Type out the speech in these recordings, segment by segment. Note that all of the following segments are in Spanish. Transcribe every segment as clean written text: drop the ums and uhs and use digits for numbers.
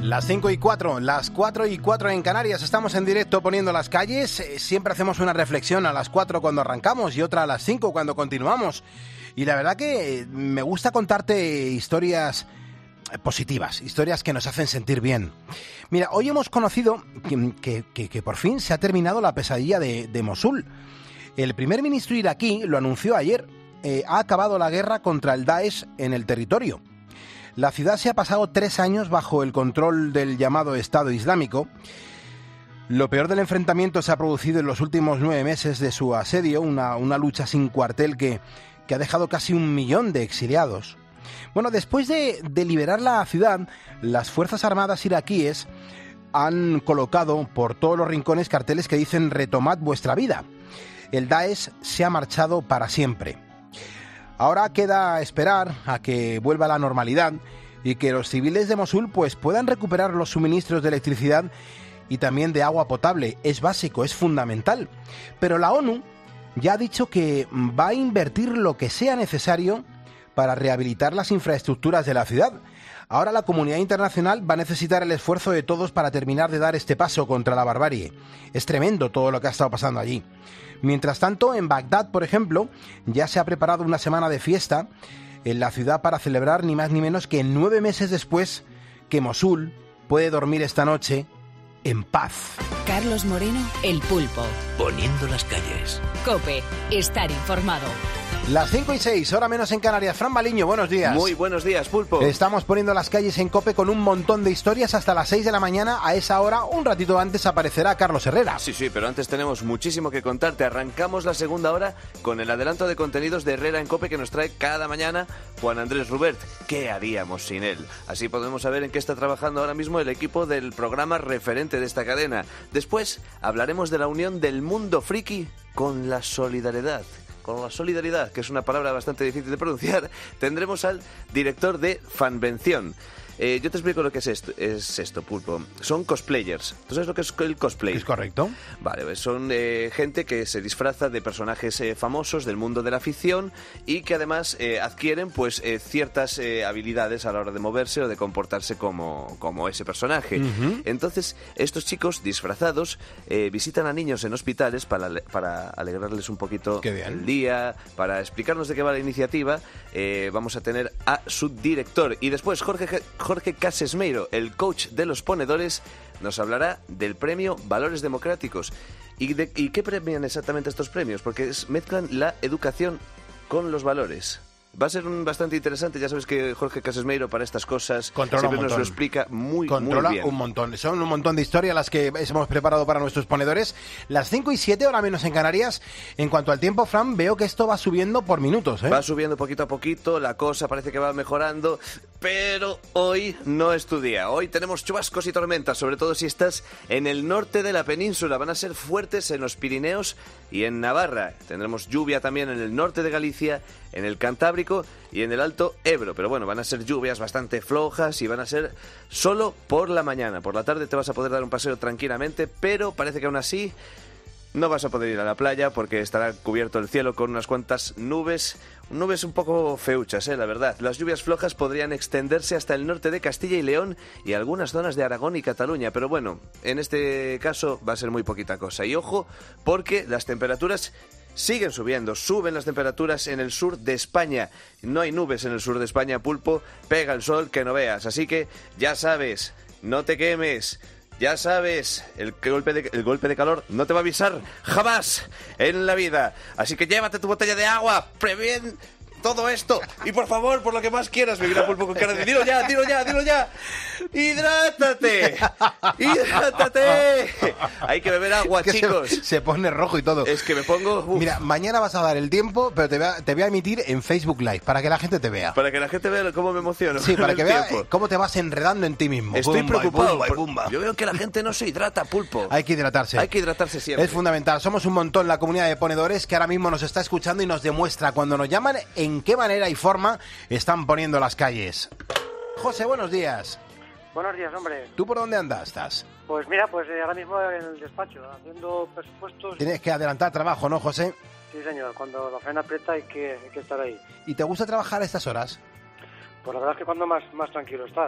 Las 5:04, las 4:04 en Canarias. Estamos en directo poniendo las calles. Siempre hacemos una reflexión a las 4 cuando arrancamos y otra a las 5 cuando continuamos. Y la verdad que me gusta contarte historias positivas, historias que nos hacen sentir bien. Mira, hoy hemos conocido que por fin se ha terminado la pesadilla de Mosul. El primer ministro iraquí lo anunció ayer. Ha acabado la guerra contra el Daesh en el territorio. La ciudad se ha pasado 3 años bajo el control del llamado Estado Islámico. Lo peor del enfrentamiento se ha producido en los últimos 9 meses de su asedio, una lucha sin cuartel que ha dejado casi 1 millón de exiliados. Bueno, después de liberar la ciudad, las Fuerzas Armadas iraquíes han colocado por todos los rincones carteles que dicen «Retomad vuestra vida». El Daesh se ha marchado para siempre. Ahora queda esperar a que vuelva la normalidad y que los civiles de Mosul pues puedan recuperar los suministros de electricidad y también de agua potable. Es básico, es fundamental. Pero la ONU ya ha dicho que va a invertir lo que sea necesario para rehabilitar las infraestructuras de la ciudad. Ahora la comunidad internacional va a necesitar el esfuerzo de todos para terminar de dar este paso contra la barbarie. Es tremendo todo lo que ha estado pasando allí. Mientras tanto, en Bagdad, por ejemplo, ya se ha preparado una semana de fiesta en la ciudad para celebrar ni más ni menos que 9 meses después que Mosul puede dormir esta noche en paz. Carlos Moreno, El Pulpo. Poniendo las calles. COPE, estar informado. Las 5:06, hora menos en Canarias. Fran Baliño, buenos días. Muy buenos días, Pulpo. Estamos poniendo las calles en COPE con un montón de historias hasta las 6 de la mañana. A esa hora, un ratito antes, aparecerá Carlos Herrera. Sí, pero antes tenemos muchísimo que contarte. Arrancamos la segunda hora con el adelanto de contenidos de Herrera en COPE que nos trae cada mañana Juan Andrés Rubert. ¿Qué haríamos sin él? Así podemos saber en qué está trabajando ahora mismo el equipo del programa referente de esta cadena. Después hablaremos de la unión del mundo friki con la solidaridad. Con la solidaridad, que es una palabra bastante difícil de pronunciar, tendremos al director de Fanvención. Yo te explico lo que es esto, Pulpo. Son cosplayers. ¿Tú sabes lo que es el cosplay? ¿Es correcto? Vale, pues son gente que se disfraza de personajes famosos del mundo de la ficción y que además adquieren pues ciertas habilidades a la hora de moverse o de comportarse como ese personaje. Uh-huh. Entonces, estos chicos disfrazados visitan a niños en hospitales para alegrarles un poquito el día, para explicarnos de qué va la iniciativa. Vamos a tener a su director y después Jorge Casesmeiro, el coach de los ponedores, nos hablará del premio Valores Democráticos. ¿Y qué premian exactamente estos premios? Porque mezclan la educación con los valores. Va a ser bastante interesante. Ya sabes que Jorge Casesmeiro para estas cosas siempre nos lo explica muy bien. Controla un montón. Son un montón de historias las que hemos preparado para nuestros ponedores. Las 5:07, hora menos en Canarias. En cuanto al tiempo, Fran, veo que esto va subiendo por minutos, ¿eh? Va subiendo poquito a poquito, la cosa parece que va mejorando, pero hoy no es tu día. Hoy tenemos chubascos y tormentas, sobre todo si estás en el norte de la península. Van a ser fuertes en los Pirineos y en Navarra. Tendremos lluvia también en el norte de Galicia, en el Cantábrico y en el Alto Ebro, pero bueno, van a ser lluvias bastante flojas y van a ser solo por la mañana. Por la tarde te vas a poder dar un paseo tranquilamente, pero parece que aún así no vas a poder ir a la playa porque estará cubierto el cielo con unas cuantas nubes un poco feuchas, la verdad. Las lluvias flojas podrían extenderse hasta el norte de Castilla y León y algunas zonas de Aragón y Cataluña, pero bueno, en este caso va a ser muy poquita cosa. Y ojo, porque las temperaturas siguen subiendo, suben las temperaturas en el sur de España. No hay nubes en el sur de España, Pulpo, pega el sol que no veas. Así que ya sabes, no te quemes. Ya sabes, el golpe de calor no te va a avisar jamás en la vida. Así que llévate tu botella de agua, prevén todo esto. Y por favor, por lo que más quieras, me mira Pulpo con cara de dilo ya. ¡Hidrátate! Hay que beber agua, chicos. Se pone rojo y todo. Es que me pongo... Mira, mañana vas a dar el tiempo, pero te voy a emitir en Facebook Live, para que la gente te vea. Para que la gente vea cómo me emociono. Sí, para que vea cómo te vas enredando en ti mismo. Estoy preocupado. Yo veo que la gente no se hidrata, Pulpo. Hay que hidratarse. Hay que hidratarse siempre. Es fundamental. Somos un montón la comunidad de ponedores que ahora mismo nos está escuchando y nos demuestra cuando nos llaman en qué manera y forma están poniendo las calles. José, buenos días. Buenos días, hombre. ¿Tú por dónde estás? Pues mira, ahora mismo en el despacho, haciendo presupuestos. Tienes que adelantar trabajo, ¿no, José? Sí, señor. Cuando la faena aprieta hay que estar ahí. ¿Y te gusta trabajar a estas horas? Pues la verdad es que cuando más tranquilo estás.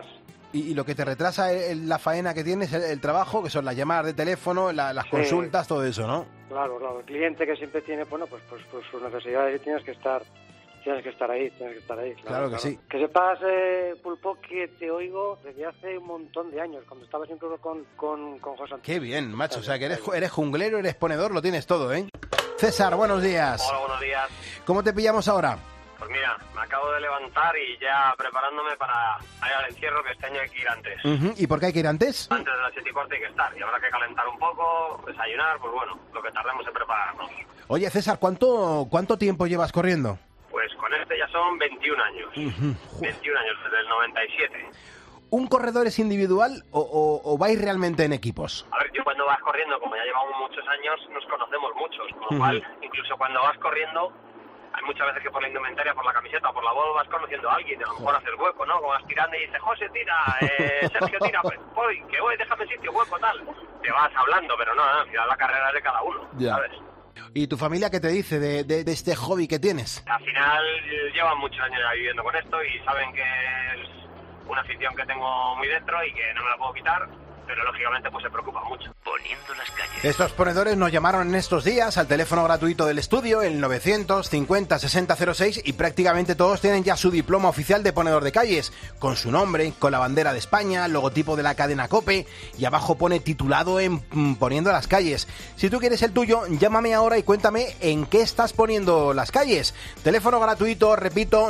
Y lo que te retrasa la faena que tienes, el trabajo, que son las llamadas de teléfono, las consultas, todo eso, ¿no? Claro, el cliente que siempre tiene, bueno, pues sus necesidades y tienes que estar ahí. Claro que sí. Que sepas, Pulpo, que te oigo desde hace un montón de años, cuando estabas incluso con José Antonio. Qué bien, macho, o sea que eres junglero, eres ponedor, lo tienes todo, ¿eh? César, buenos días. Hola, buenos días. ¿Cómo te pillamos ahora? Pues mira, me acabo de levantar y ya preparándome para ir al encierro, que este año hay que ir antes. ¿Y por qué hay que ir antes? Antes de las 7:15 hay que estar y habrá que calentar un poco, desayunar, pues bueno, lo que tardemos en prepararnos. Oye, César, ¿cuánto tiempo llevas corriendo? Pues con este ya son 21 años. 21 años, desde el 97. ¿Un corredor es individual o vais realmente en equipos? A ver, yo cuando vas corriendo, como ya llevamos muchos años, nos conocemos muchos, con lo cual, incluso cuando vas corriendo, hay muchas veces que por la indumentaria, por la camiseta o por la voz vas conociendo a alguien, y a lo mejor haces hueco, ¿no? Como vas tirando y dices, José, tira, Sergio, tira, pues voy, que voy, déjame sitio, hueco, tal. Te vas hablando, pero no, al final la carrera es de cada uno, ¿sabes? ¿Y tu familia qué te dice de este hobby que tienes? Al final llevan muchos años ya viviendo con esto y saben que es una afición que tengo muy dentro y que no me la puedo quitar, pero lógicamente pues se preocupan mucho. Poniendo las calles. Estos ponedores nos llamaron en estos días al teléfono gratuito del estudio, el 950 6006, y prácticamente todos tienen ya su diploma oficial de ponedor de calles, con su nombre, con la bandera de España, logotipo de la cadena COPE, y abajo pone titulado en Poniendo las calles. Si tú quieres el tuyo, llámame ahora y cuéntame en qué estás poniendo las calles. Teléfono gratuito, repito,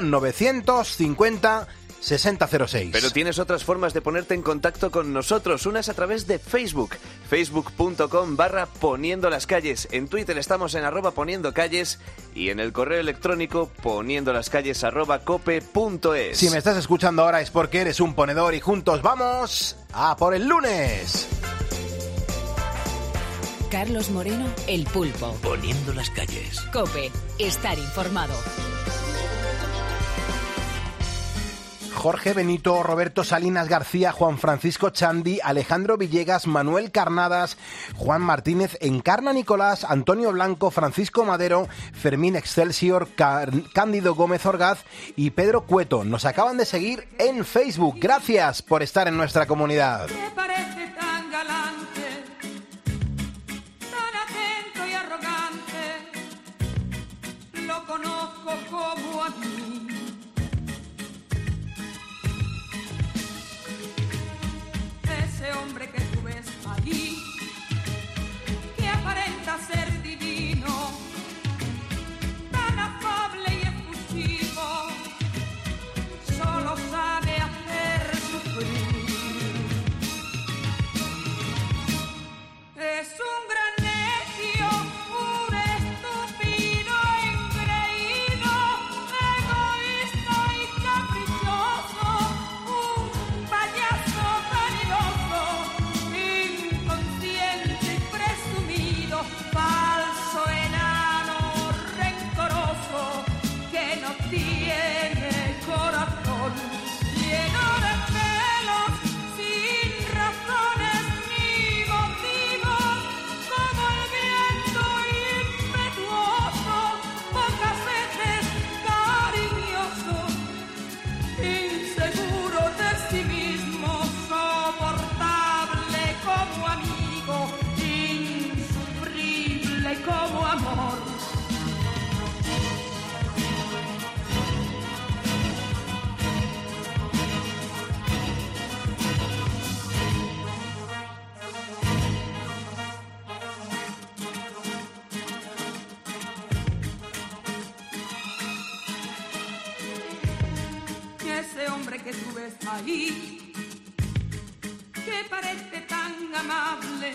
950 6006. Pero tienes otras formas de ponerte en contacto con nosotros. Una es a través de Facebook, facebook.com/poniendo las calles. En Twitter estamos en @poniendocalles y en el correo electrónico poniendolascalles@cope.es. Si me estás escuchando ahora es porque eres un ponedor y juntos vamos a por el lunes. Carlos Moreno, El Pulpo. Poniendo las calles. COPE, estar informado. Jorge Benito, Roberto Salinas García, Juan Francisco Chandi, Alejandro Villegas, Manuel Carnadas, Juan Martínez, Encarna Nicolás, Antonio Blanco, Francisco Madero, Fermín Excelsior, Cándido Gómez Orgaz y Pedro Cueto. Nos acaban de seguir en Facebook. Gracias por estar en nuestra comunidad. Me parece tan galante, tan atento y arrogante, lo conozco como a mí. Ese hombre que tú ves allí, que aparenta ser divino, tan afable y efusivo, solo sabe hacer sufrir. Es un gran necio, un estúpido engreído, egoísta y caprichoso, un payaso vanidoso, inconsciente y presumido, falso, enano, rencoroso, que no tiene corazón, lleno de celos, sin razones ni motivos, como el viento impetuoso, pocas veces cariñoso, inseguro de sí mismo, soportable como amigo, insufrible como amor. Ese hombre que tú ves ahí, que parece tan amable,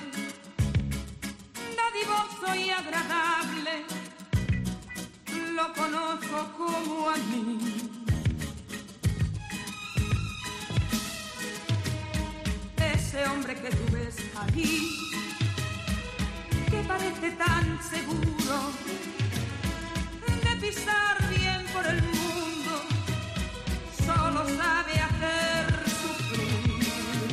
dadivoso y agradable, lo conozco como a mí. Ese hombre que tú ves ahí, que parece tan seguro de pisar bien por el mundo, solo sabe hacer sufrir.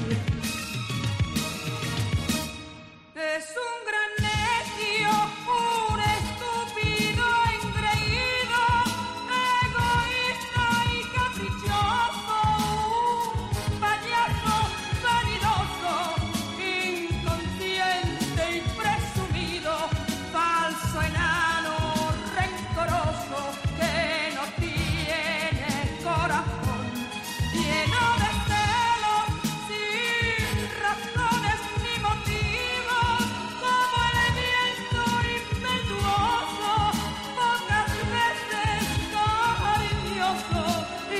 Es un gran necio, un estúpido engreído, egoísta y caprichoso, un payaso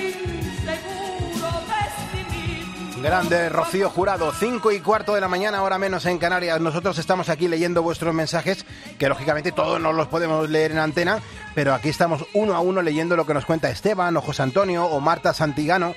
inseguro vestimir. Grande Rocío Jurado, 5:15 de la mañana, hora menos en Canarias. Nosotros estamos aquí leyendo vuestros mensajes, que lógicamente todos no los podemos leer en antena, pero aquí estamos uno a uno leyendo lo que nos cuenta Esteban, o José Antonio, o Marta Santiago,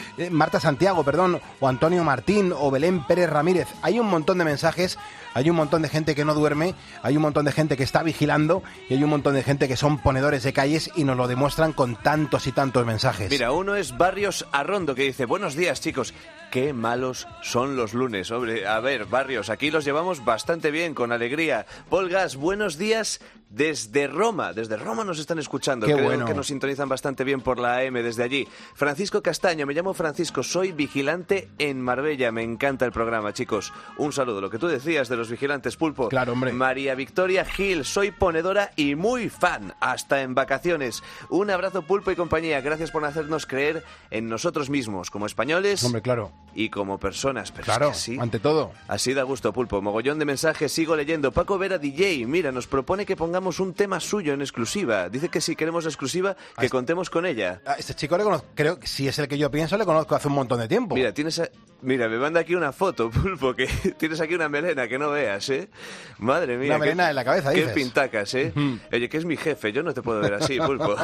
o Antonio Martín, o Belén Pérez Ramírez. Hay un montón de mensajes, hay un montón de gente que no duerme, hay un montón de gente que está vigilando y hay un montón de gente que son ponedores de calles y nos lo demuestran con tantos y tantos mensajes. Mira, uno es Barrios Arrondo, que dice: buenos días, chicos. Qué malos son los lunes. Hombre, a ver, Barrios, aquí los llevamos bastante bien, con alegría. Paul Gas, buenos días desde Roma. Desde Roma nos están escuchando. Qué Creo bueno. que nos sintonizan bastante bien por la AM desde allí. Francisco Castaño, me llamo Francisco, soy vigilante en Marbella. Me encanta el programa, chicos. Un saludo. Lo que tú decías de los vigilantes, Pulpo. Claro, hombre. María Victoria Gil, soy ponedora y muy fan, hasta en vacaciones. Un abrazo, Pulpo y compañía. Gracias por hacernos creer en nosotros mismos, como españoles. Hombre, claro. Y como personas, pero Claro, es que sí. ante todo. Así da gusto, Pulpo. Mogollón de mensajes, sigo leyendo. Paco Vera DJ, mira, nos propone que pongamos un tema suyo en exclusiva. Dice que si queremos exclusiva, que contemos con ella. A este chico le conozco, creo que si es el que yo pienso, le conozco hace un montón de tiempo. Mira, me manda aquí una foto, Pulpo, que tienes aquí una melena que no veas, ¿eh? Madre mía. Una melena en la cabeza, qué dices. Pintacas, ¿eh? Oye, que es mi jefe, yo no te puedo ver así, Pulpo.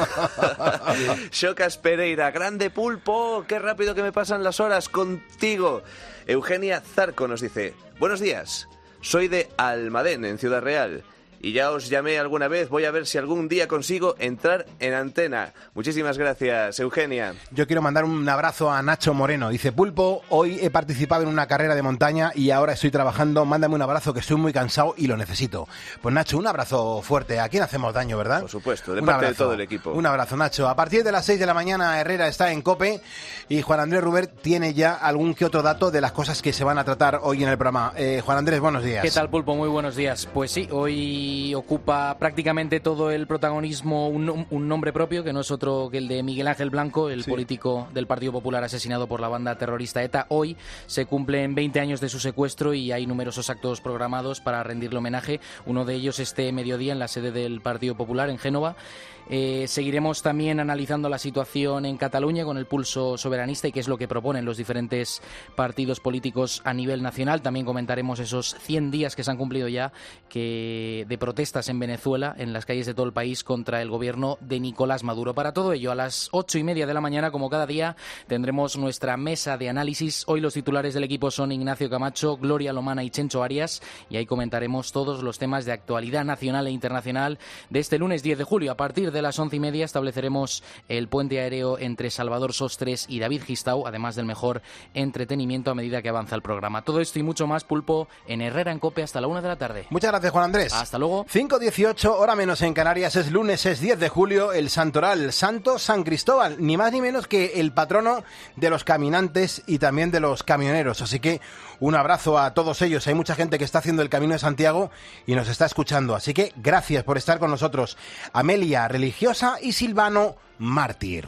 Shocas Pereira, grande Pulpo, qué rápido que me pasan las horas contigo. Eugenia Zarco nos dice: buenos días, soy de Almadén, en Ciudad Real. Y ya os llamé alguna vez, voy a ver si algún día consigo entrar en antena. Muchísimas gracias, Eugenia. Yo quiero mandar un abrazo a Nacho Moreno. Dice: Pulpo, hoy he participado en una carrera de montaña y ahora estoy trabajando. Mándame un abrazo, que estoy muy cansado y lo necesito. Pues Nacho, un abrazo fuerte. ¿A quién hacemos daño, verdad? Por supuesto, de Un parte abrazo. de todo el equipo. Un abrazo, Nacho. A partir de las 6 de la mañana, Herrera está en COPE y Juan Andrés Rubert tiene ya algún que otro dato de las cosas que se van a tratar hoy en el programa. Juan Andrés, buenos días. ¿Qué tal, Pulpo? Muy buenos días. Pues sí, hoy ocupa prácticamente todo el protagonismo un nombre propio, que no es otro que el de Miguel Ángel Blanco, el político del Partido Popular asesinado por la banda terrorista ETA. Hoy se cumplen 20 años de su secuestro y hay numerosos actos programados para rendirle homenaje. Uno de ellos este mediodía en la sede del Partido Popular en Génova. Seguiremos también analizando la situación en Cataluña con el pulso soberanista y qué es lo que proponen los diferentes partidos políticos a nivel nacional. También comentaremos esos 100 días que se han cumplido ya de protestas en Venezuela, en las calles de todo el país, contra el gobierno de Nicolás Maduro. Para todo ello, a las 8:30 de la mañana, como cada día, tendremos nuestra mesa de análisis. Hoy los titulares del equipo son Ignacio Camacho, Gloria Lomana y Chencho Arias, y ahí comentaremos todos los temas de actualidad nacional e internacional de este lunes 10 de julio. A partir de las 11:30 estableceremos el puente aéreo entre Salvador Sostres y David Gistau, además del mejor entretenimiento a medida que avanza el programa. Todo esto y mucho más, Pulpo, en Herrera en COPE hasta la 1 de la tarde. Muchas gracias, Juan Andrés. Hasta luego. 5:18, hora menos en Canarias, es lunes, es 10 de julio, el santoral, Santo San Cristóbal, ni más ni menos que el patrono de los caminantes y también de los camioneros. Así que un abrazo a todos ellos. Hay mucha gente que está haciendo el Camino de Santiago y nos está escuchando. Así que gracias por estar con nosotros. Amelia, religiosa, y Silvano, mártir.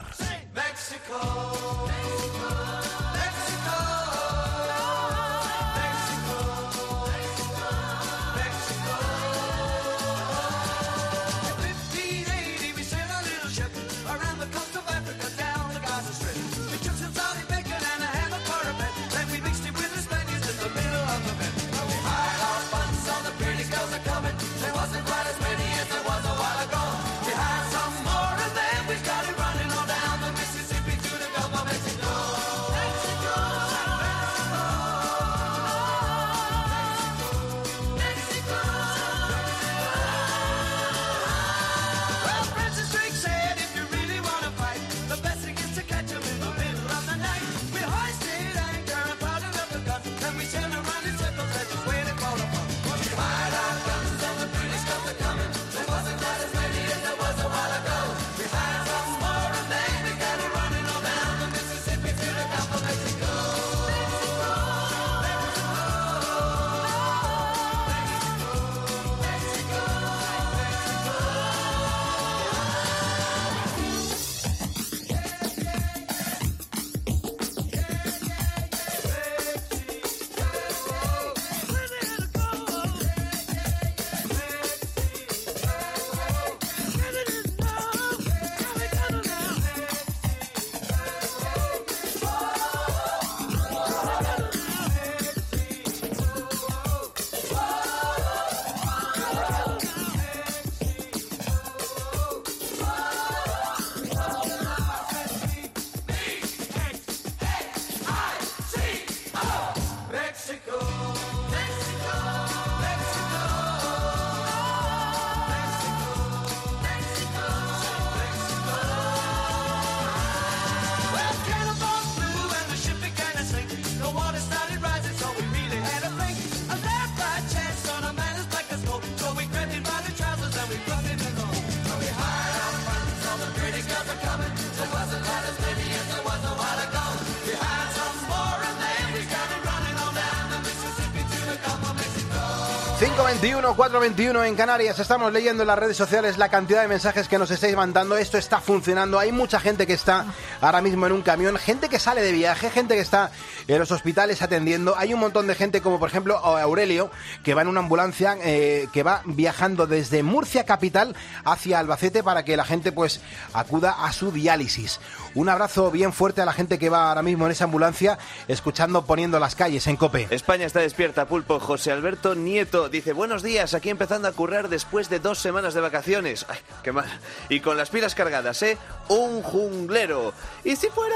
5:21, 4:21 en Canarias. Estamos leyendo en las redes sociales la cantidad de mensajes que nos estáis mandando. Esto está funcionando. Hay mucha gente que está ahora mismo en un camión, gente que sale de viaje, gente que está en los hospitales atendiendo. Hay un montón de gente, como por ejemplo Aurelio, que va en una ambulancia que va viajando desde Murcia capital hacia Albacete para que la gente pues acuda a su diálisis. Un abrazo bien fuerte a la gente que va ahora mismo en esa ambulancia escuchando Poniendo las Calles en COPE. España está despierta, Pulpo. José Alberto Nieto dice: buenos días, aquí empezando a currar después de 2 semanas de vacaciones. Ay, qué mal. Y con las pilas cargadas, ¿eh? Un junglero. ¿Y si fuera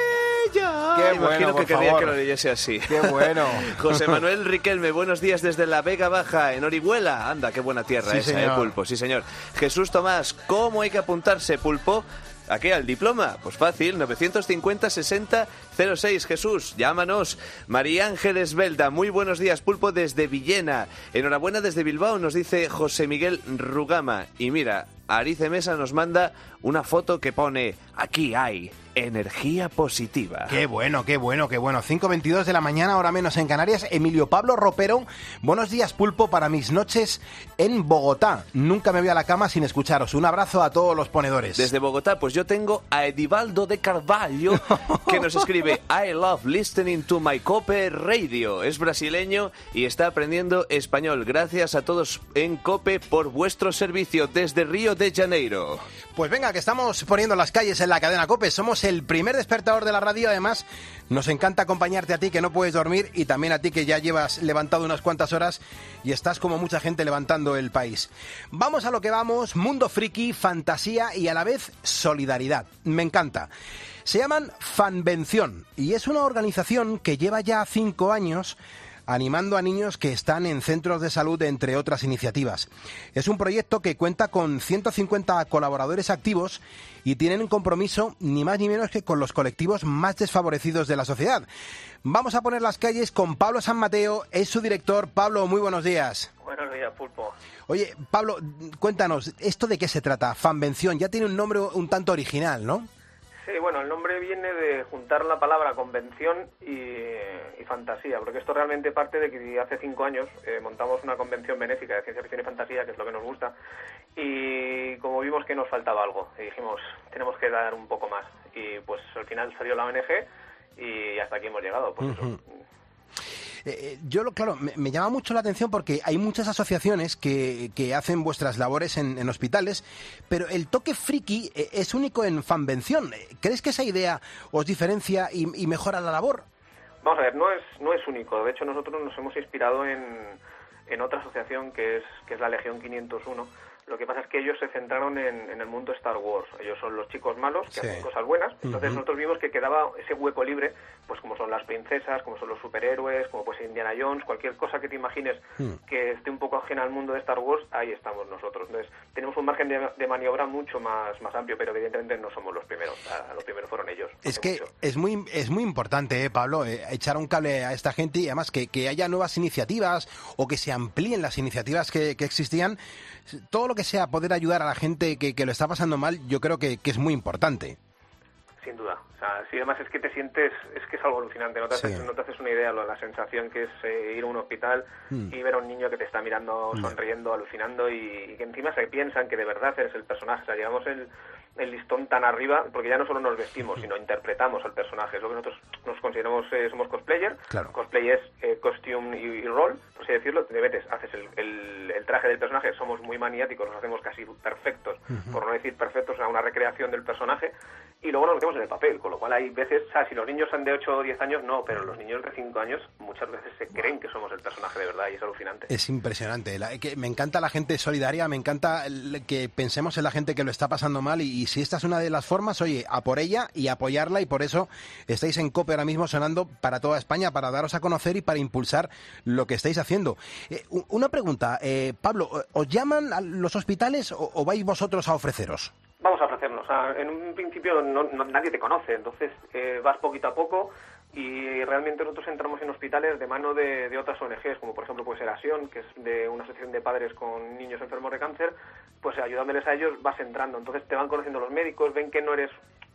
ella? Qué Imagino bueno, que querría favor. que lo leyese así. Qué bueno. José Manuel Riquelme, buenos días desde la Vega Baja, en Orihuela. Anda, qué buena tierra Sí, esa, señor. Pulpo. Sí, señor. Jesús Tomás, ¿cómo hay que apuntarse, Pulpo? ¿A qué? ¿Al diploma? Pues fácil, 950 60 06. Jesús, llámanos. María Ángeles Belda, muy buenos días, Pulpo, desde Villena. Enhorabuena desde Bilbao, nos dice José Miguel Rugama. Y mira, Arice Mesa nos manda una foto que pone: aquí hay energía positiva. Qué bueno, qué bueno, qué bueno. 5:22 de la mañana, ahora menos en Canarias. Emilio Pablo Ropero, buenos días, Pulpo, para mis noches en Bogotá. Nunca me voy a la cama sin escucharos. Un abrazo a todos los ponedores. Desde Bogotá, pues yo tengo a Edivaldo de Carvalho, que nos escribe: I love listening to my COPE radio. Es brasileño y está aprendiendo español. Gracias a todos en COPE por vuestro servicio desde Río de Janeiro. Pues venga, que estamos poniendo las calles en la cadena COPE. Somos el primer despertador de la radio. Además, nos encanta acompañarte a ti que no puedes dormir y también a ti que ya llevas levantado unas cuantas horas y estás como mucha gente levantando el país. Vamos a lo que vamos. Mundo friki, fantasía y a la vez solidaridad. Me encanta. Se llaman Fanvención y es una organización que lleva ya 5 años animando a niños que están en centros de salud, entre otras iniciativas. Es un proyecto que cuenta con 150 colaboradores activos y tienen un compromiso ni más ni menos que con los colectivos más desfavorecidos de la sociedad. Vamos a poner las calles con Pablo San Mateo, es su director. Pablo, muy buenos días. Buenos días, Pulpo. Oye, Pablo, cuéntanos, ¿esto de qué se trata? Fanvención, ya tiene un nombre un tanto original, ¿no? Sí, bueno, el nombre viene de juntar la palabra convención y fantasía, porque esto realmente parte de que hace 5 años montamos una convención benéfica de ciencia ficción y fantasía, que es lo que nos gusta, y como vimos que nos faltaba algo, y dijimos, tenemos que dar un poco más, y pues al final salió la ONG y hasta aquí hemos llegado, pues eso. Claro, me llama mucho la atención porque hay muchas asociaciones que hacen vuestras labores en hospitales, pero el toque friki es único en Fanvención. ¿Crees que esa idea os diferencia y mejora la labor? Vamos a ver, no es único. De hecho, nosotros nos hemos inspirado en otra asociación que es la Legión 501. Lo que pasa es que ellos se centraron en el mundo Star Wars. Ellos son los chicos malos que hacen cosas buenas. Entonces nosotros vimos que quedaba ese hueco libre, pues como son las princesas, como son los superhéroes, como puede ser Indiana Jones, cualquier cosa que te imagines que esté un poco ajena al mundo de Star Wars, ahí estamos nosotros. Entonces tenemos un margen de maniobra mucho más amplio, pero evidentemente no somos los primeros. Los primeros fueron ellos. Es que es muy importante, Pablo, echar un cable a esta gente y además que haya nuevas iniciativas o que se amplíen las iniciativas que existían. Todo lo que sea poder ayudar a la gente que lo está pasando mal, yo creo que es muy importante. Sin duda. O sea, si además es que te sientes, es que es algo alucinante, no te haces una idea la sensación que es ir a un hospital y ver a un niño que te está mirando, sonriendo, alucinando y que encima se piensan que de verdad eres el personaje. O sea, llevamos el listón tan arriba, porque ya no solo nos vestimos, sino interpretamos al personaje. Es lo que nosotros nos consideramos, somos cosplayer. Claro. Cosplay es costume y rol, por así decirlo. Te metes, haces el traje del personaje, somos muy maniáticos, nos hacemos casi perfectos, por no decir perfectos, o sea, una recreación del personaje, y luego nos metemos en el papel, con lo cual hay veces, o sea, si los niños son de 8 o 10 años, no, pero los niños de 5 años muchas veces se creen que somos el personaje de verdad y es alucinante. Es impresionante. Me encanta la gente solidaria, me encanta que pensemos en la gente que lo está pasando mal y si esta es una de las formas, oye, a por ella y apoyarla, y por eso estáis en COPE ahora mismo sonando para toda España, para daros a conocer y para impulsar lo que estáis haciendo. Una pregunta, Pablo, ¿os llaman a los hospitales o vais vosotros a ofreceros? Vamos a ofrecernos. O sea, en un principio nadie te conoce, entonces vas poquito a poco y realmente nosotros entramos en hospitales de mano de otras ONGs, como por ejemplo puede ser Asión, que es de una asociación de padres con niños enfermos de cáncer, pues ayudándoles a ellos vas entrando. Entonces te van conociendo los médicos, ven que no eres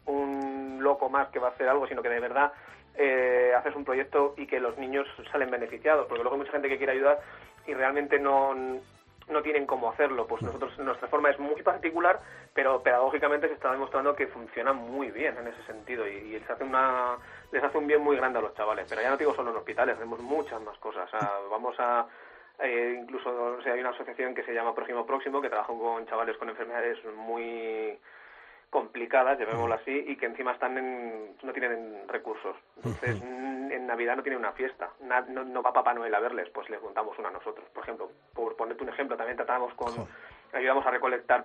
un loco más que va a hacer algo, sino que de verdad haces un proyecto y que los niños salen beneficiados, porque luego hay mucha gente que quiere ayudar y realmente no tienen cómo hacerlo. Pues nuestra forma es muy particular, pero pedagógicamente se está demostrando que funciona muy bien en ese sentido y les hace un bien muy grande a los chavales. Pero ya no digo solo en hospitales, hacemos muchas más cosas. O sea, vamos a incluso, o sea, hay una asociación que se llama Prójimo Próximo, que trabaja con chavales con enfermedades muy complicadas, llamémoslo así, y que encima no tienen recursos. Entonces, en Navidad no tienen una fiesta, no va Papá Noel a verles, pues les montamos una a nosotros. Por ejemplo, por ponerte un ejemplo, también ayudamos a recolectar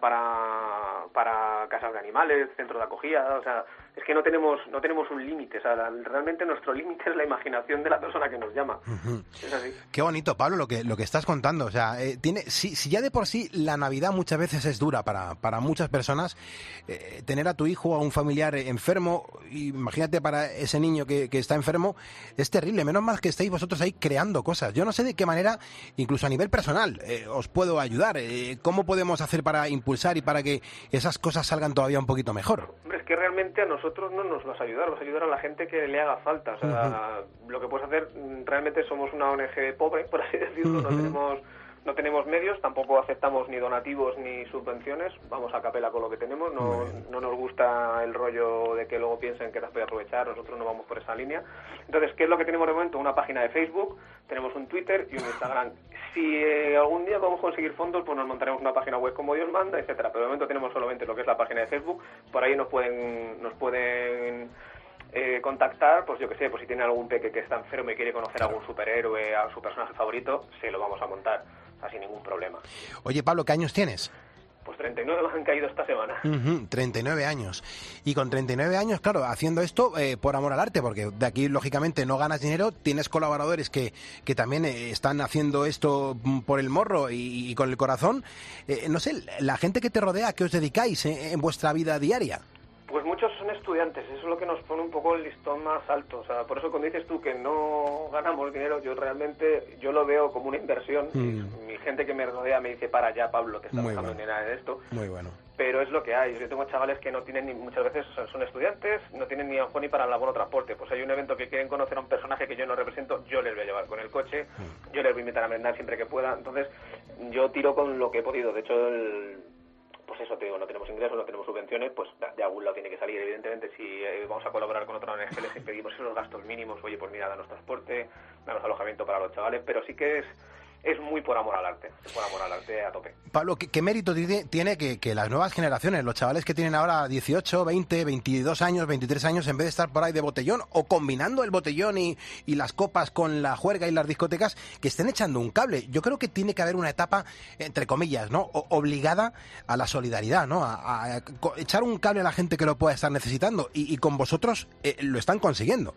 para casas de animales, centros de acogida, o sea, es que no tenemos un límite, o sea, realmente nuestro límite es la imaginación de la persona que nos llama. Es así. Qué bonito, Pablo, lo que estás contando, o sea, si ya de por sí la Navidad muchas veces es dura para muchas personas, tener a tu hijo o a un familiar enfermo, imagínate para ese niño que está enfermo, es terrible. Menos mal que estáis vosotros ahí creando cosas. Yo no sé de qué manera, incluso a nivel personal, os puedo ayudar. ¿Cómo podemos hacer para impulsar y para que esas cosas salgan todavía un poquito mejor? Hombre, es que realmente a nosotros no nos vas a ayudar a la gente que le haga falta. O sea, lo que puedes hacer, realmente somos una ONG pobre, por así decirlo, no tenemos medios, tampoco aceptamos ni donativos ni subvenciones, vamos a capela con lo que tenemos, no nos gusta el rollo de que luego piensen que las voy a aprovechar, nosotros no vamos por esa línea. Entonces, ¿qué es lo que tenemos de momento? Una página de Facebook, tenemos un Twitter y un Instagram. Si algún día podemos conseguir fondos, pues nos montaremos una página web como Dios manda, etcétera. Pero de momento tenemos solamente lo que es la página de Facebook, por ahí nos pueden contactar, pues yo que sé, pues si tiene algún peque que está enfermo y quiere conocer a algún superhéroe, a su personaje favorito, se lo vamos a montar, o sea, sin ningún problema. Oye, Pablo, ¿qué años tienes? Pues 39 me han caído esta semana. 39 años. Y con 39 años, claro, haciendo esto por amor al arte, porque de aquí, lógicamente, no ganas dinero, tienes colaboradores que también están haciendo esto por el morro y con el corazón. No sé, la gente que te rodea, ¿a qué os dedicáis en vuestra vida diaria? Pues muchos son estudiantes, eso es lo que nos pone un poco el listón más alto. O sea, por eso cuando dices tú que no ganamos dinero, yo lo veo como una inversión. Mi gente que me rodea me dice, para ya, Pablo, que estás dejando ni nada de esto. Muy bueno. Pero es lo que hay. Yo tengo chavales que no tienen muchas veces son estudiantes, no tienen ni ojo ni para el abono transporte. Pues hay un evento que quieren conocer a un personaje que yo no represento, yo les voy a llevar con el coche, yo les voy a invitar a merendar siempre que pueda. Entonces, yo tiro con lo que he podido. De hecho, pues eso te digo, no tenemos ingresos, no tenemos subvenciones, pues de algún lado tiene que salir. Evidentemente, si vamos a colaborar con otra ONG, les pedimos esos gastos mínimos. Oye, pues mira, danos transporte, danos alojamiento para los chavales, pero sí que es muy por amor al arte, a tope. Pablo, ¿qué mérito tiene que las nuevas generaciones, los chavales que tienen ahora 18, 20, 22 años, 23 años, en vez de estar por ahí de botellón o combinando el botellón y las copas con la juerga y las discotecas, que estén echando un cable? Yo creo que tiene que haber una etapa, entre comillas, ¿no?, obligada a la solidaridad, ¿no?, a echar un cable a la gente que lo pueda estar necesitando, y con vosotros lo están consiguiendo.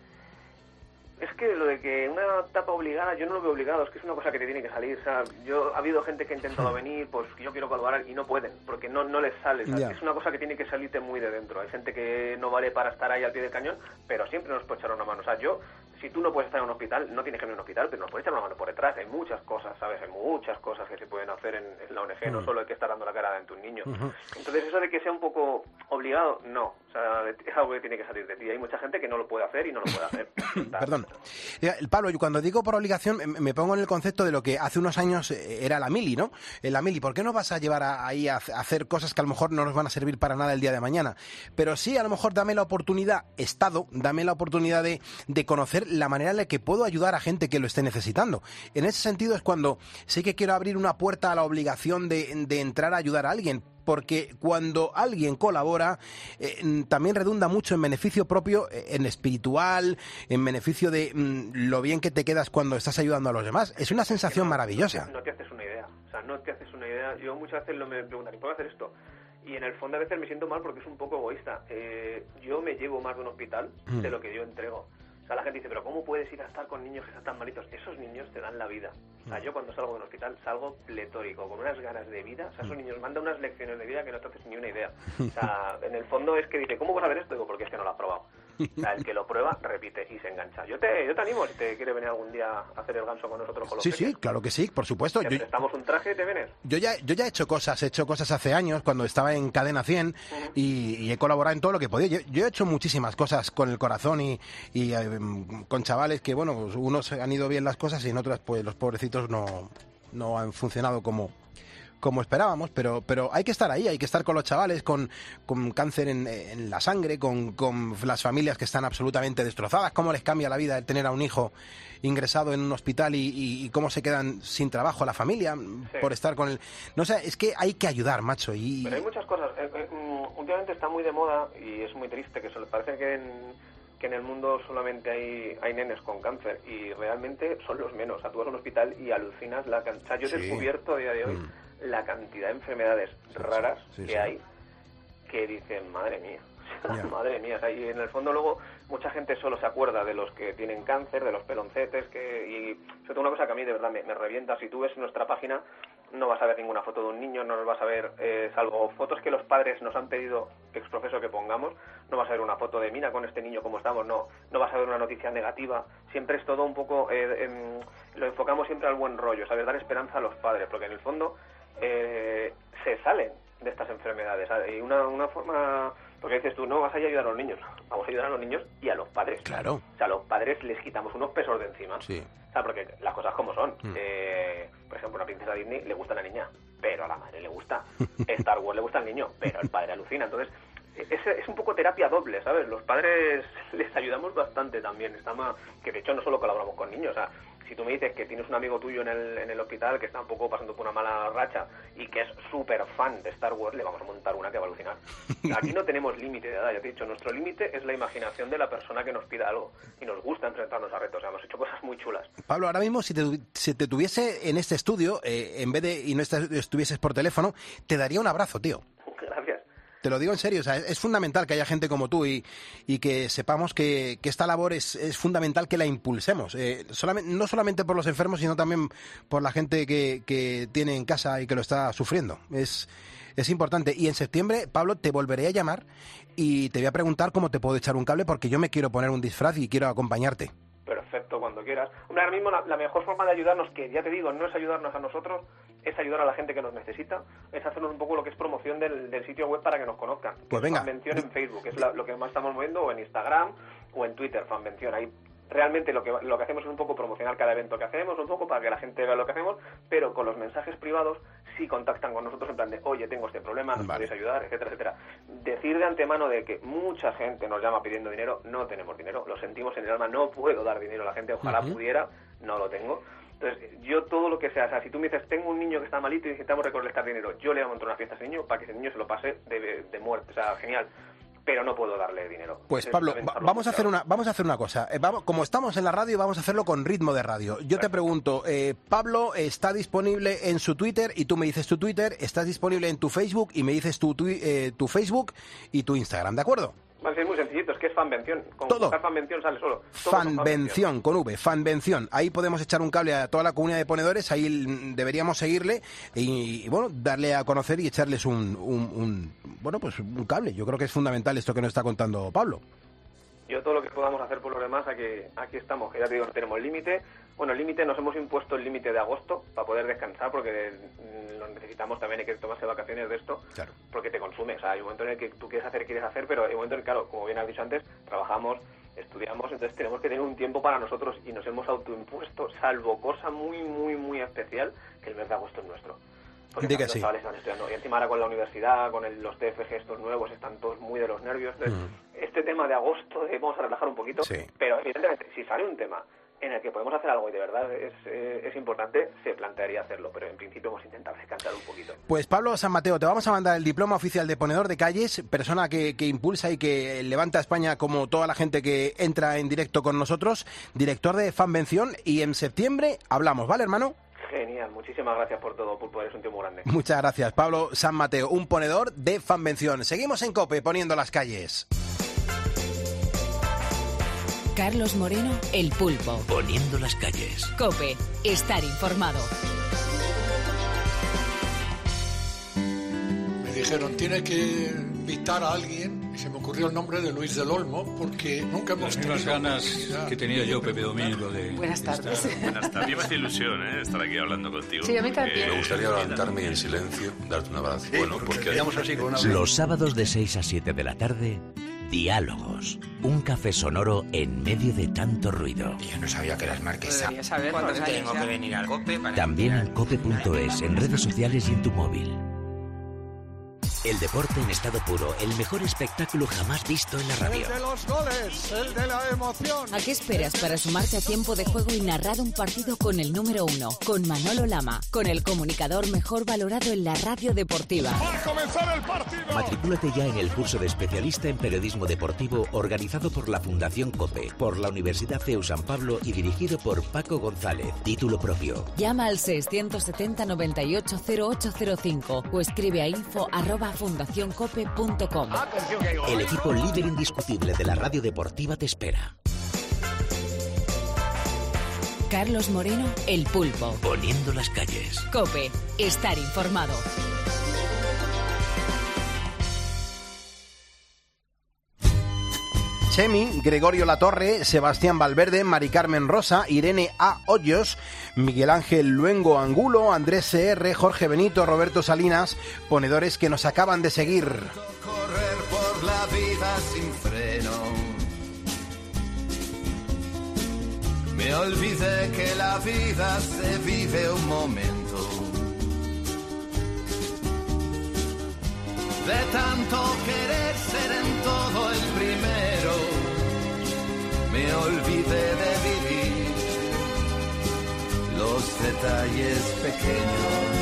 Es que lo de que una etapa obligada, yo no lo veo obligado, es que es una cosa que te tiene que salir. O sea, ha habido gente que ha intentado venir, pues yo quiero colaborar y no pueden, porque no les sale. Es una cosa que tiene que salirte muy de dentro. Hay gente que no vale para estar ahí al pie del cañón, pero siempre nos puede echar una mano. O sea, si tú no puedes estar en un hospital, no tienes que ir a un hospital, pero nos puedes echar una mano por detrás. Hay muchas cosas, ¿sabes? Hay muchas cosas que se pueden hacer en la ONG, no solo hay que estar dando la cara ante un niño. Entonces, eso de que sea un poco obligado, no. O sea, es algo que tiene que salir de ti. Hay mucha gente que no lo puede hacer y no lo puede hacer. Perdón. Pablo, yo cuando digo por obligación me pongo en el concepto de lo que hace unos años era la mili, ¿no? La mili, ¿por qué no vas a llevar ahí a hacer cosas que a lo mejor no nos van a servir para nada el día de mañana? Pero sí, a lo mejor dame la oportunidad, Estado, dame la oportunidad de conocer la manera en la que puedo ayudar a gente que lo esté necesitando. En ese sentido es cuando sí que quiero abrir una puerta a la obligación de entrar a ayudar a alguien, porque cuando alguien colabora también redunda mucho en beneficio propio, en espiritual, en beneficio de lo bien que te quedas cuando estás ayudando a los demás. Es una sensación maravillosa. No te haces una idea, o sea, no te haces una idea. Yo muchas veces me preguntan, ¿puedo hacer esto? Y en el fondo a veces me siento mal porque es un poco egoísta. Yo me llevo más de un hospital de lo que yo entrego. O sea, la gente dice, pero ¿cómo puedes ir a estar con niños que están tan malitos? Esos niños te dan la vida. O sea, yo cuando salgo de un hospital salgo pletórico, con unas ganas de vida. O sea, esos niños mandan unas lecciones de vida que no te haces ni una idea. O sea, en el fondo es que dice, ¿cómo vas a ver esto? Digo, porque es que no lo has probado. O sea, el que lo prueba, repite y se engancha. Yo te animo, si te quieres venir algún día a hacer el ganso con nosotros. Con los peques. Sí, claro que sí, por supuesto. Te prestamos un traje y te vienes. Yo ya he hecho cosas hace años, cuando estaba en Cadena 100, y he colaborado en todo lo que podía. Yo he hecho muchísimas cosas con el corazón y con chavales que, bueno, pues unos han ido bien las cosas y en otras, pues los pobrecitos no no han funcionado como esperábamos, pero hay que estar ahí, hay que estar con los chavales, con cáncer en la sangre, con las familias que están absolutamente destrozadas, cómo les cambia la vida el tener a un hijo ingresado en un hospital y cómo se quedan sin trabajo la familia por estar con él. No sé, es que hay que ayudar, macho. Pero hay muchas cosas. Últimamente está muy de moda y es muy triste que parece que en el mundo solamente hay nenes con cáncer y realmente son los menos. O sea, tú vas a un hospital y alucinas la cantidad. O sea, yo he descubierto a día de hoy la cantidad de enfermedades raras que hay que dicen, madre mía. Madre mía, o sea, y en el fondo luego mucha gente solo se acuerda de los que tienen cáncer, de los peloncetes, y sobre todo una cosa que a mí de verdad me revienta. Si tú ves nuestra página no vas a ver ninguna foto de un niño, no nos vas a ver, salvo fotos que los padres nos han pedido exprofeso que pongamos, no vas a ver una foto de mira con este niño cómo estamos, no vas a ver una noticia negativa, siempre es todo un poco, lo enfocamos siempre al buen rollo, ¿sabes? Dar esperanza a los padres, porque en el fondo se salen de estas enfermedades, ¿sabes? Y una forma... Porque dices tú, no, vas a ayudar a los niños. Vamos a ayudar a los niños y a los padres. Claro. O sea, a los padres les quitamos unos pesos de encima. Sí. O sea, porque las cosas como son. Por ejemplo, a una princesa Disney le gusta a la niña, pero a la madre le gusta. Star Wars le gusta al niño, pero el padre alucina. Entonces, es un poco terapia doble, ¿sabes? Los padres les ayudamos bastante también. Que de hecho no solo colaboramos con niños, o sea, si tú me dices que tienes un amigo tuyo en el hospital que está un poco pasando por una mala racha y que es súper fan de Star Wars, le vamos a montar una que va a alucinar. Aquí no tenemos límite de edad, ya te he dicho, nuestro límite es la imaginación de la persona que nos pida algo y nos gusta enfrentarnos a retos, o sea, hemos hecho cosas muy chulas. Pablo, ahora mismo si te tuviese en este estudio, en vez de y no estuvieses por teléfono, te daría un abrazo, tío. Gracias. Te lo digo en serio, o sea, es fundamental que haya gente como tú y que sepamos que esta labor es fundamental que la impulsemos. No solamente por los enfermos, sino también por la gente que tiene en casa y que lo está sufriendo. Es importante. Y en septiembre, Pablo, te volveré a llamar y te voy a preguntar cómo te puedo echar un cable porque yo me quiero poner un disfraz y quiero acompañarte. Perfecto, cuando quieras. Hombre, ahora mismo la mejor forma de ayudarnos, que ya te digo, no es ayudarnos a nosotros, es ayudar a la gente que nos necesita, es hacernos un poco lo que es promoción del sitio web para que nos conozcan. Pues venga. Fanvención en Facebook, es lo que más estamos moviendo, o en Instagram, o en Twitter, Fanvención. Ahí realmente lo que hacemos es un poco promocionar cada evento que hacemos, un poco para que la gente vea lo que hacemos, pero con los mensajes privados sí contactan con nosotros en plan de, oye, tengo este problema, nos podéis ayudar, etcétera, etcétera. Decir de antemano de que mucha gente nos llama pidiendo dinero, no tenemos dinero, lo sentimos en el alma, no puedo dar dinero a la gente, ojalá pudiera, no lo tengo. Entonces, yo todo lo que sea, o sea, si tú me dices, tengo un niño que está malito y necesitamos recolectar dinero, yo le voy a montar una fiesta a ese niño para que ese niño se lo pase de muerte, o sea, genial. Pero no puedo darle dinero. Pues Pablo, vamos a hacer una cosa. Como estamos en la radio, vamos a hacerlo con ritmo de radio. Yo te pregunto, Pablo está disponible en su Twitter y tú me dices tu Twitter, estás disponible en tu Facebook y me dices tu Facebook y tu Instagram, ¿de acuerdo? Es muy sencillito, es que es Fanvención. Con todo. Fanvención sale solo. Fanvención, con V, Fanvención. Ahí podemos echar un cable a toda la comunidad de ponedores, ahí deberíamos seguirle y bueno, darle a conocer y echarles un cable. Yo creo que es fundamental esto que nos está contando Pablo. Yo todo lo que podamos hacer por los demás, aquí estamos, que ya te digo, no tenemos límite. Bueno, el límite, nos hemos impuesto el límite de agosto para poder descansar, porque lo necesitamos también, hay que tomarse vacaciones de esto, claro, porque te consume. O sea, hay un momento en el que tú quieres hacer, pero hay un momento en el que, claro, como bien has dicho antes, trabajamos, estudiamos, entonces tenemos que tener un tiempo para nosotros y nos hemos autoimpuesto, salvo cosa muy, muy, muy especial, que el mes de agosto es nuestro. Porque los chavales están estudiando. Y encima ahora con la universidad, con los TFG estos nuevos, están todos muy de los nervios. Entonces, este tema de agosto, vamos a relajar un poquito. Sí. Pero evidentemente, si sale un tema en el que podemos hacer algo y de verdad es importante, se plantearía hacerlo. Pero en principio hemos intentado descansar un poquito. Pues Pablo San Mateo, te vamos a mandar el diploma oficial de ponedor de calles, persona que impulsa y que levanta a España como toda la gente que entra en directo con nosotros, director de Fanvención, y en septiembre hablamos, ¿vale, hermano? Genial, muchísimas gracias por todo, Pulpo, eres un tío muy grande. Muchas gracias, Pablo San Mateo, un ponedor de Fanvención. Seguimos en COPE, poniendo las calles. Carlos Moreno, El Pulpo. Poniendo las calles. COPE, estar informado. Me dijeron, tienes que invitar a alguien, y se me ocurrió el nombre de Luis del Olmo, porque nunca hemos tenido las ganas que tenía yo, Pepe Domingo, de... Buenas tardes. Buenas tardes. A mí me hace ilusión, estar aquí hablando contigo. Sí, a mí también. Me gustaría levantarme en silencio, darte un abrazo. Bueno, porque... Los sábados de 6 a 7 de la tarde, Diálogos. Un café sonoro en medio de tanto ruido. Yo no sabía que eras marquesa. Debería saber cuántos años Tengo que venir al COPE para... También en cope.es, en redes sociales y en tu móvil. El deporte en estado puro, el mejor espectáculo jamás visto en la radio. El de los goles, el de la emoción. ¿A qué esperas para sumarte a tiempo de juego y narrar un partido con el número 1, con Manolo Lama, con el comunicador mejor valorado en la radio deportiva? ¡Va a comenzar el partido! Matricúlate ya en el curso de especialista en periodismo deportivo organizado por la Fundación COPE, por la Universidad CEU San Pablo y dirigido por Paco González. Título propio. Llama al 670 98 0805 o escribe a info@fundacioncope.com. El equipo líder indiscutible de la radio deportiva te espera. Carlos Moreno, El Pulpo. Poniendo las calles. COPE. Estar informado. Chemi, Gregorio Latorre, Sebastián Valverde, Mari Carmen Rosa, Irene A. Hoyos, Miguel Ángel Luengo Angulo, Andrés CR, Jorge Benito, Roberto Salinas, ponedores que nos acaban de seguir. Correr por la vida sin freno. Me olvidé que la vida se vive un momento. De tanto querer ser en todo el primero, me olvidé de vivir los detalles pequeños.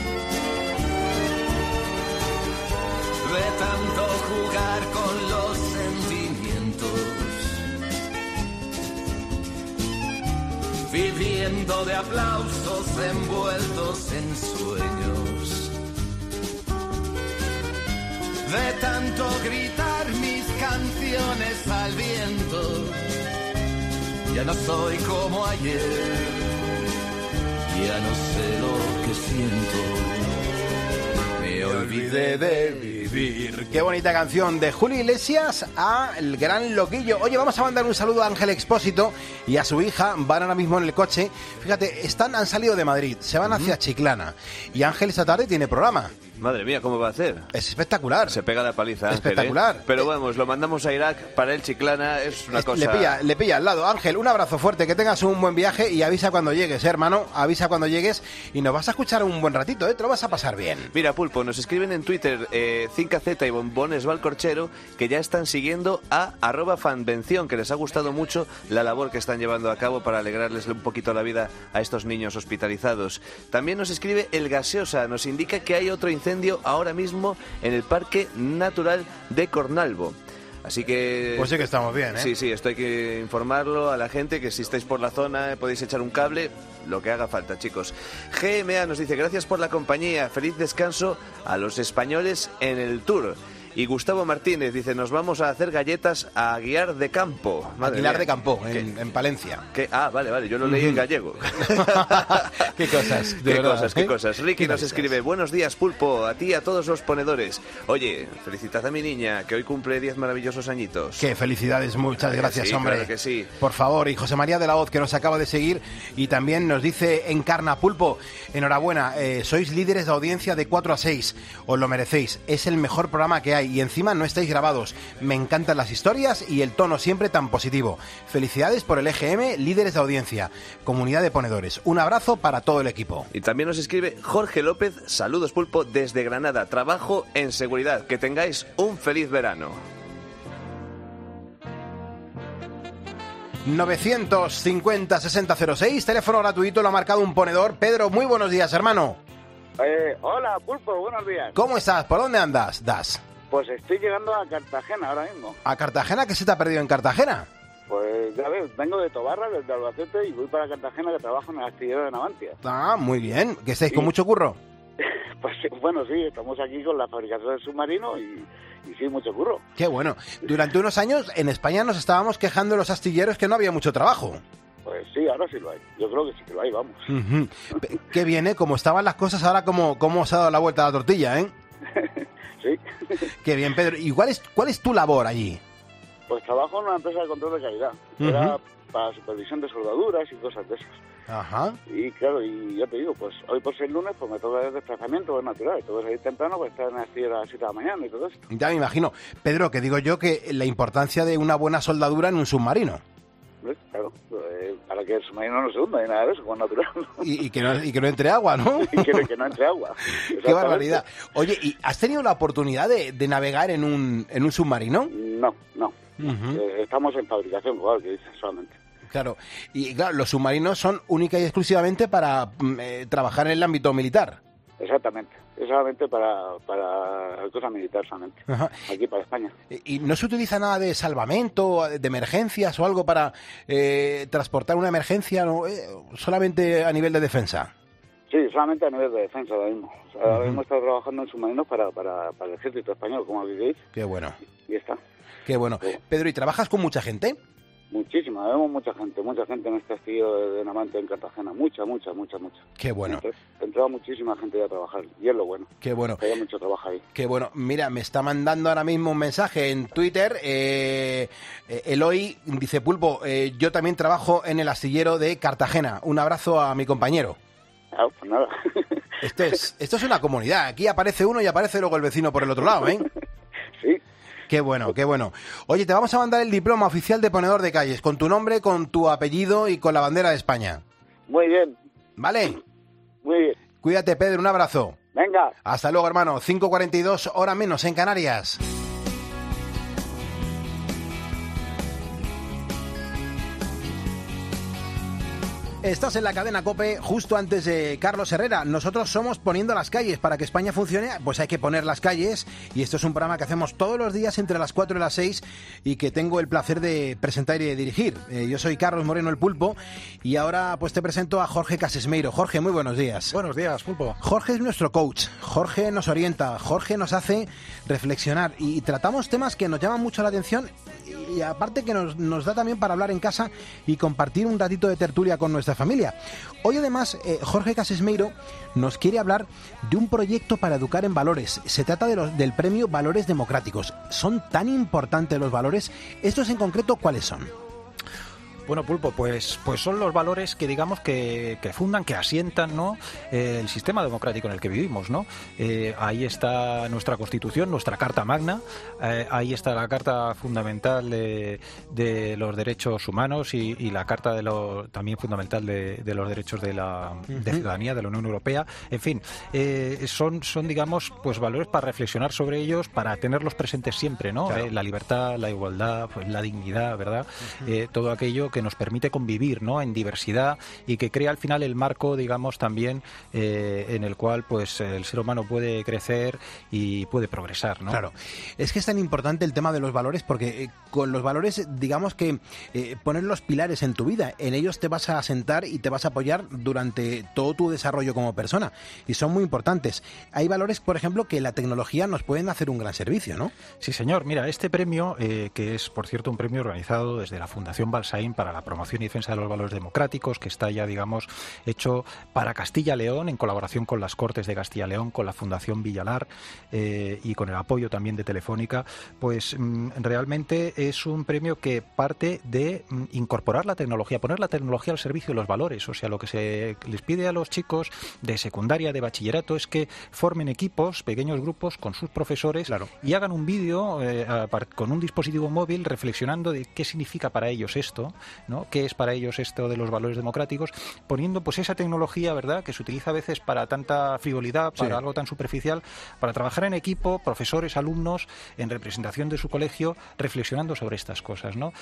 De tanto jugar con los sentimientos, viviendo de aplausos envueltos en sueños. De tanto gritar mis canciones al viento, ya no soy como ayer, ya no sé lo que siento, me olvidé de vivir. Qué bonita canción de Julio Iglesias a El Gran Loquillo. Oye, vamos a mandar un saludo a Ángel Expósito y a su hija, van ahora mismo en el coche. Fíjate, han salido de Madrid, se van hacia Chiclana y Ángel esta tarde tiene programa. Madre mía, ¿cómo va a hacer? Es espectacular. Se pega la paliza, Ángel, espectacular. Pero vamos, lo mandamos a Irak, para el Chiclana es una cosa... Le pilla al lado. Ángel, un abrazo fuerte, que tengas un buen viaje y avisa cuando llegues, hermano. Avisa cuando llegues y nos vas a escuchar un buen ratito, te lo vas a pasar bien. Mira, Pulpo, nos escriben en Twitter Cinca-Z y Bombones Valcorchero, que ya están siguiendo a @fanvención, que les ha gustado mucho la labor que están llevando a cabo para alegrarles un poquito la vida a estos niños hospitalizados. También nos escribe El Gaseosa, nos indica que hay otro incendio ahora mismo en el Parque Natural de Cornalvo. Así que... Pues sí que estamos bien, ¿eh? Sí, esto hay que informarlo a la gente, que si estáis por la zona podéis echar un cable, lo que haga falta, chicos. GMA nos dice, gracias por la compañía, feliz descanso a los españoles en el Tour. Y Gustavo Martínez dice, nos vamos a hacer galletas a Aguilar de Campo. Aguilar de Campo, en Palencia. Vale, yo lo leí en gallego. Qué cosas, qué cosas. Ricky nos escribe, buenos días, Pulpo, a ti y a todos los ponedores. Oye, felicitad a mi niña, que hoy cumple 10 maravillosos añitos. Qué felicidades, muchas gracias, sí, hombre. Claro que sí. Por favor, y José María de la Hoz, que nos acaba de seguir y también nos dice, Encarna, Pulpo, enhorabuena, sois líderes de audiencia de 4 a 6, os lo merecéis, es el mejor programa que hay. Y encima no estáis grabados. Me encantan las historias y el tono siempre tan positivo. Felicidades por el EGM, líderes de audiencia, comunidad de ponedores. Un abrazo para todo el equipo. Y también nos escribe Jorge López, saludos Pulpo desde Granada, trabajo en seguridad. Que tengáis un feliz verano. 950-6006, teléfono gratuito, lo ha marcado un ponedor. Pedro, muy buenos días, hermano. Hola, Pulpo, buenos días. ¿Cómo estás? ¿Por dónde andas? Pues estoy llegando a Cartagena ahora mismo. ¿A Cartagena? ¿Qué se te ha perdido en Cartagena? Pues ya ves, vengo de Tobarra, desde Albacete, y voy para Cartagena, que trabajo en el astillero de Navantia. Ah, muy bien. ¿Que estáis con mucho curro? Pues bueno, sí, estamos aquí con la fabricación del submarino y sí, mucho curro. Qué bueno. Durante unos años en España nos estábamos quejando de los astilleros que no había mucho trabajo. Pues sí, ahora sí lo hay. Yo creo que sí que lo hay, vamos. Qué bien, ¿eh? Como estaban las cosas, ahora cómo se ha dado la vuelta a la tortilla, ¿eh? Sí. Qué bien, Pedro. ¿Y cuál es tu labor allí? Pues trabajo en una empresa de control de calidad. Era para supervisión de soldaduras y cosas de esas. Ajá. Y claro, y ya te digo, pues hoy por ser lunes, pues me toca el desplazamiento natural. Tengo que salir temprano, pues estar a las 7 de la mañana y todo eso. Ya me imagino. Pedro, que digo yo que la importancia de una buena soldadura en un submarino. Claro, para que el submarino no se hunda ni nada de eso, como natural. Y que no entre agua, ¿no? Y que no entre agua. Qué barbaridad. Oye, ¿y has tenido la oportunidad de navegar en un submarino? No. Estamos en fabricación, claro, que dices, solamente. Claro, y claro, los submarinos son única y exclusivamente para trabajar en el ámbito militar. Exactamente, es solamente para cosa militar solamente, aquí para España. ¿Y no se utiliza nada de salvamento, de emergencias o algo para transportar una emergencia, no, solamente a nivel de defensa? Sí, solamente a nivel de defensa ahora mismo. O sea, ahora mismo estado trabajando en submarinos para el ejército español, como habéis. Qué bueno. Y está. Qué bueno. Pedro, ¿y trabajas con mucha gente? Muchísima, vemos mucha gente en este castillo de Navantia en Cartagena, mucha. Qué bueno. Entonces, entraba muchísima gente a trabajar, y es lo bueno. Qué bueno. Hay mucho trabajo ahí. Qué bueno. Mira, me está mandando ahora mismo un mensaje en Twitter, Eloy, dice, Pulpo, yo también trabajo en el astillero de Cartagena. Un abrazo a mi compañero. Ah, pues nada. Esto es una comunidad, aquí aparece uno y aparece luego el vecino por el otro lado, ¿eh? Sí. Qué bueno, qué bueno. Oye, te vamos a mandar el diploma oficial de ponedor de calles, con tu nombre, con tu apellido y con la bandera de España. Muy bien. ¿Vale? Muy bien. Cuídate, Pedro, un abrazo. Venga. Hasta luego, hermano. 5:42, hora menos en Canarias. Estás en la cadena COPE justo antes de Carlos Herrera. Nosotros somos Poniendo las Calles. Para que España funcione, pues hay que poner las calles. Y esto es un programa que hacemos todos los días entre las 4 y las 6 y que tengo el placer de presentar y de dirigir. Yo soy Carlos Moreno, el Pulpo, y ahora pues te presento a Jorge Casesmeiro. Jorge, muy buenos días. Buenos días, Pulpo. Jorge es nuestro coach. Jorge nos orienta. Jorge nos hace reflexionar y tratamos temas que nos llaman mucho la atención y aparte que nos da también para hablar en casa y compartir un ratito de tertulia con nuestra familia. Hoy además Jorge Casesmeiro nos quiere hablar de un proyecto para educar en valores. Se trata del premio Valores Democráticos. ¿Son tan importantes los valores? ¿Estos en concreto cuáles son? Bueno, Pulpo, pues son los valores que digamos que fundan, que asientan, ¿no?, el sistema democrático en el que vivimos, ¿no? Ahí está nuestra Constitución, nuestra Carta Magna, ahí está la Carta Fundamental de los Derechos Humanos y la Carta también fundamental de los Derechos de Ciudadanía de la Unión Europea. En fin, son digamos pues valores para reflexionar sobre ellos, para tenerlos presentes siempre, ¿no? Claro. La libertad, la igualdad, pues, la dignidad, ¿verdad? Todo aquello que nos permite convivir, ¿no?, en diversidad y que crea al final el marco, digamos, también en el cual pues el ser humano puede crecer y puede progresar, ¿no? Claro. Es que es tan importante el tema de los valores porque con los valores, digamos que poner los pilares en tu vida, en ellos te vas a asentar y te vas a apoyar durante todo tu desarrollo como persona y son muy importantes. Hay valores, por ejemplo, que la tecnología nos pueden hacer un gran servicio, ¿no? Sí, señor. Mira, este premio, que es, por cierto, un premio organizado desde la Fundación Balsaín para la promoción y defensa de los valores democráticos, que está ya, digamos, hecho para Castilla-León, en colaboración con las Cortes de Castilla-León, con la Fundación Villalar y con el apoyo también de Telefónica, pues realmente es un premio que parte de incorporar la tecnología, poner la tecnología al servicio de los valores. O sea, lo que se les pide a los chicos de secundaria, de bachillerato, es que formen equipos, pequeños grupos, con sus profesores, claro, y hagan un vídeo con un dispositivo móvil reflexionando de qué significa para ellos esto, ¿no? ¿Qué es para ellos esto de los valores democráticos? Poniendo pues esa tecnología, ¿verdad?, que se utiliza a veces para tanta frivolidad, para algo tan superficial, para trabajar en equipo, profesores, alumnos, en representación de su colegio, reflexionando sobre estas cosas, ¿no?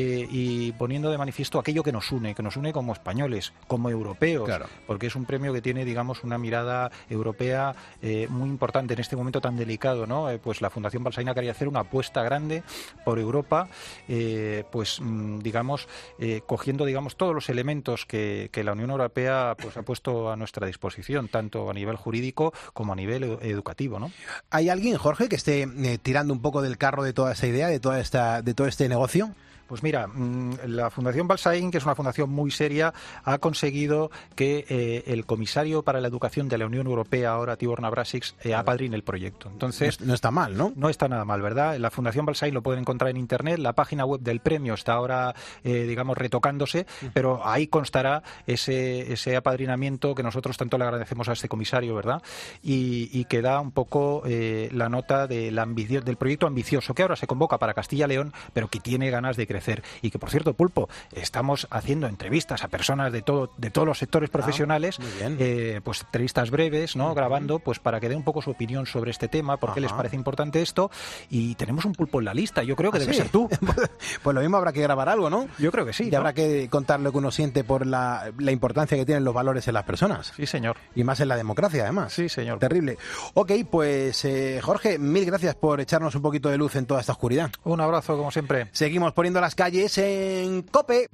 Y poniendo de manifiesto aquello que nos une como españoles, como europeos, claro, porque es un premio que tiene, digamos, una mirada europea muy importante en este momento tan delicado, ¿no? Pues la Fundación Balsaín quería hacer una apuesta grande por Europa, pues digamos, cogiendo, digamos, todos los elementos que la Unión Europea pues ha puesto a nuestra disposición, tanto a nivel jurídico como a nivel educativo, ¿no? ¿Hay alguien, Jorge, que esté tirando un poco del carro de toda esta idea, de todo este negocio? Pues mira, la Fundación Balsaín, que es una fundación muy seria, ha conseguido que el comisario para la educación de la Unión Europea, ahora Tibor Navracsics, apadrine el proyecto. Entonces, no está mal, ¿no? No está nada mal, ¿verdad? La Fundación Balsaín lo pueden encontrar en Internet, la página web del premio está ahora, digamos, retocándose, pero ahí constará ese apadrinamiento que nosotros tanto le agradecemos a este comisario, ¿verdad? Y que da un poco la nota del proyecto ambicioso que ahora se convoca para Castilla y León, pero que tiene ganas de crecer. Y que, por cierto, Pulpo, estamos haciendo entrevistas a personas de todos los sectores profesionales, pues entrevistas breves, ¿no? Grabando, pues para que dé un poco su opinión sobre este tema, por qué les parece importante esto, y tenemos un Pulpo en la lista. Yo creo que debe ser tú. Pues lo mismo habrá que grabar algo, ¿no? Yo creo que sí. Y habrá que contar lo que uno siente por la importancia que tienen los valores en las personas. Sí, señor. Y más en la democracia, además. Sí, señor. Terrible. Ok, pues Jorge, mil gracias por echarnos un poquito de luz en toda esta oscuridad. Un abrazo, como siempre. Seguimos poniendo las calles en COPE.